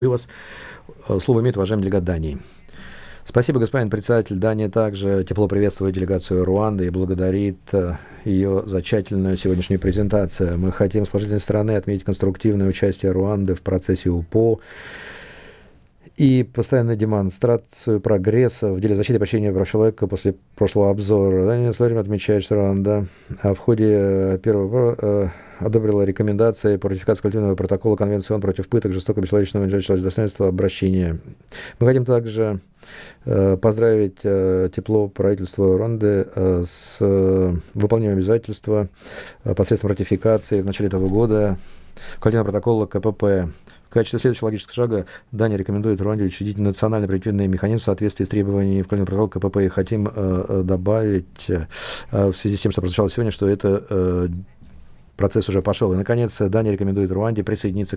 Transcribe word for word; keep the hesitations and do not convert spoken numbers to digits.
И у вас э, слово имеет уважаемый делегат Дании. Спасибо, господин председатель. Дания также тепло приветствует делегацию Руанды и благодарит э, ее за тщательную сегодняшнюю презентацию. Мы хотим с положительной стороны отметить конструктивное участие Руанды в процессе УПО и постоянную демонстрацию прогресса в деле защиты и поощрения прав человека после прошлого обзора. Дания с удовлетворением отмечает, что Руанда в ходе первого э, одобрила рекомендации по ратификации коллективного протокола Конвенции ООН против пыток, жестокого, бесчеловечного, унижающего человеческого достоинства обращения. Мы хотим также э, поздравить э, тепло правительства Руанды э, с э, выполнением обязательства э, посредством ратификации в начале этого года коллективного протокола КПП. В качестве следующего логического шага Дания рекомендует Руанде учредить национальный превентивный механизм в соответствии с требованиями в коллективном протоколе КПП. И хотим э, добавить э, в связи с тем, что прозвучало сегодня, что это э, процесс уже пошел. И, наконец, Дания рекомендует Руанде присоединиться